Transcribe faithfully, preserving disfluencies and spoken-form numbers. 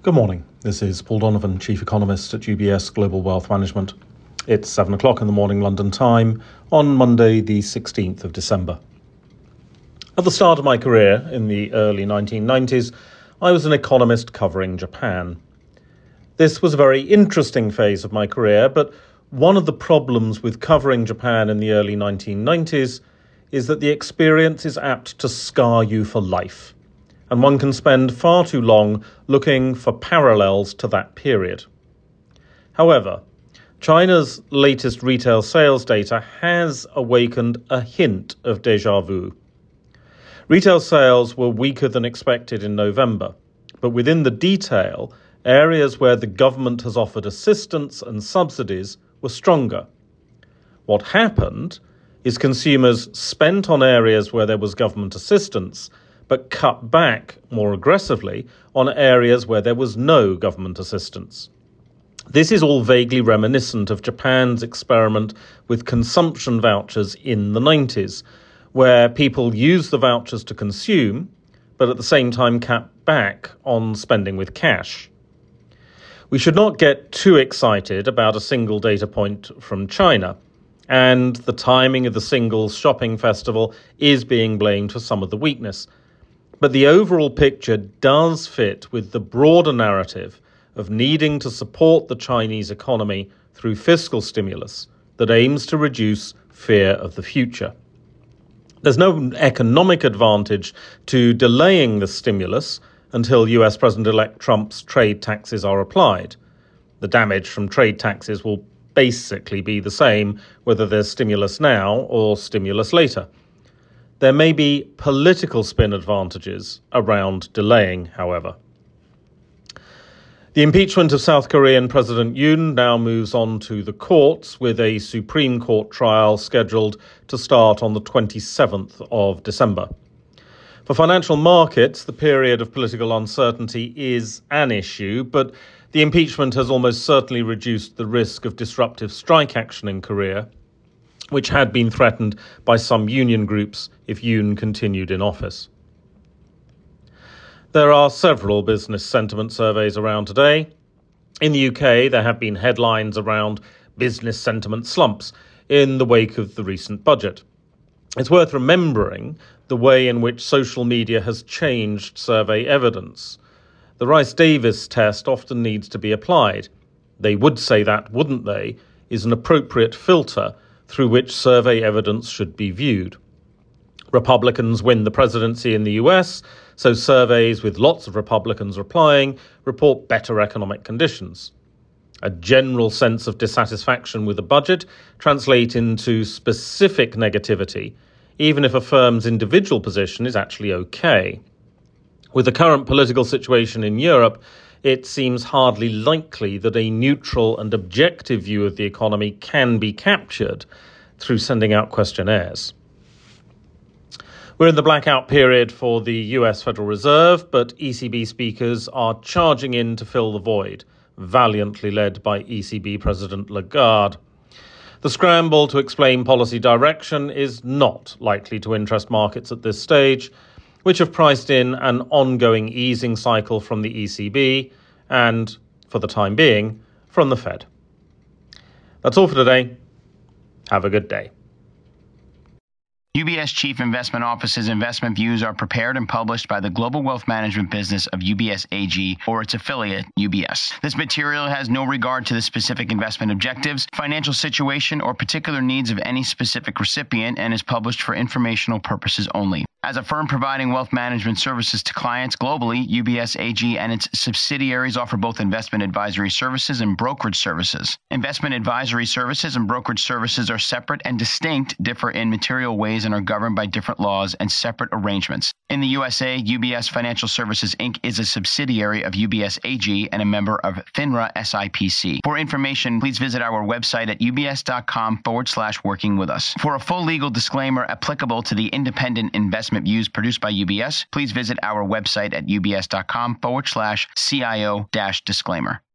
Good morning. This is Paul Donovan, Chief Economist at U B S Global Wealth Management. It's seven o'clock in the morning London time on Monday, the sixteenth of December. At the start of my career in the early nineteen nineties, I was an economist covering Japan. This was a very interesting phase of my career, but one of the problems with covering Japan in the early nineteen nineties is that the experience is apt to scar you for life, and one can spend far too long looking for parallels to that period. However, China's latest retail sales data has awakened a hint of déjà vu. Retail sales were weaker than expected in November, but within the detail, areas where the government has offered assistance and subsidies were stronger. What happened is consumers spent on areas where there was government assistance, but cut back more aggressively on areas where there was no government assistance. This is all vaguely reminiscent of Japan's experiment with consumption vouchers in the nineties, where people used the vouchers to consume, but at the same time cut back on spending with cash. We should not get too excited about a single data point from China, and the timing of the Singles Shopping Festival is being blamed for some of the weakness. But the overall picture does fit with the broader narrative of needing to support the Chinese economy through fiscal stimulus that aims to reduce fear of the future. There's no economic advantage to delaying the stimulus until U S President-elect Trump's trade taxes are applied. The damage from trade taxes will basically be the same whether there's stimulus now or stimulus later. There may be political spin advantages around delaying, however. The impeachment of South Korean President Yoon now moves on to the courts, with a Supreme Court trial scheduled to start on the twenty-seventh of December. For financial markets, the period of political uncertainty is an issue, but the impeachment has almost certainly reduced the risk of disruptive strike action in Korea, which had been threatened by some union groups if Yoon continued in office. There are several business sentiment surveys around today. In the U K, there have been headlines around business sentiment slumps in the wake of the recent budget. It's worth remembering the way in which social media has changed survey evidence. The Rice-Davies test often needs to be applied. They would say that, wouldn't they, is an appropriate filter through which survey evidence should be viewed. Republicans win the presidency in the U S, so surveys with lots of Republicans replying report better economic conditions. A general sense of dissatisfaction with the budget translates into specific negativity, even if a firm's individual position is actually okay. With the current political situation in Europe, it seems hardly likely that a neutral and objective view of the economy can be captured through sending out questionnaires. We're in the blackout period for the U S Federal Reserve, but E C B speakers are charging in to fill the void, valiantly led by E C B President Lagarde. The scramble to explain policy direction is not likely to interest markets at this stage, which have priced in an ongoing easing cycle from the E C B and, for the time being, from the Fed. That's all for today. Have a good day. U B S Chief Investment Office's investment views are prepared and published by the global wealth management business of U B S A G or its affiliate, U B S. This material has no regard to the specific investment objectives, financial situation, or particular needs of any specific recipient and is published for informational purposes only. As a firm providing wealth management services to clients globally, U B S A G and its subsidiaries offer both investment advisory services and brokerage services. Investment advisory services and brokerage services are separate and distinct, differ in material ways, and are governed by different laws and separate arrangements. In the U S A, U B S Financial Services Incorporated is a subsidiary of U B S A G and a member of FINRA S I P C. For information, please visit our website at ubs.com forward slash working with us. For a full legal disclaimer applicable to the independent investment views produced by U B S, please visit our website at ubs.com forward slash CIO dash disclaimer.